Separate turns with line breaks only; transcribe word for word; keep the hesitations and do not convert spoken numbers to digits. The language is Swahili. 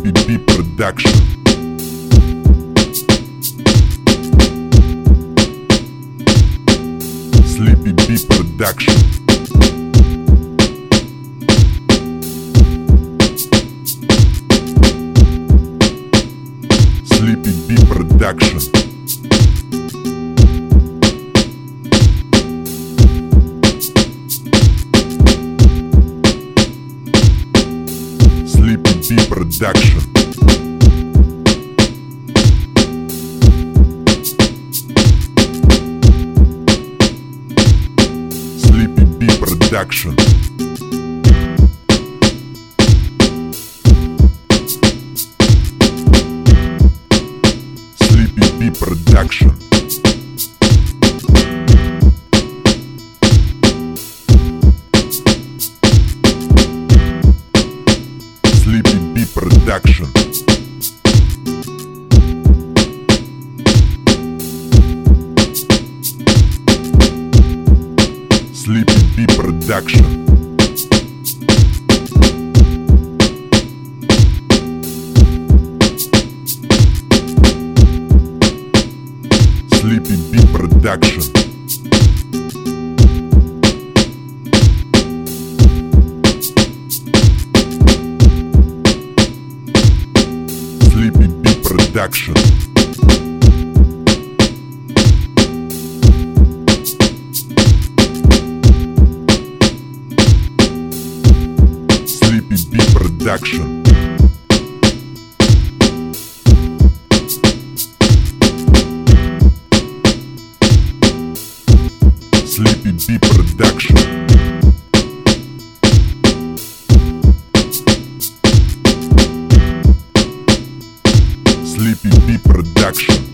Sleepy B Production. Sleepy B Production. Sleepy B Production. Sleepy B Production. Sleepy B Production. Sleepy B Production. Sleepy B Production. Sleepy B Production. Sleepy B Production. Sleepy B Production. Sleepy B Production. Sleepy B Production. Sleepy B Production.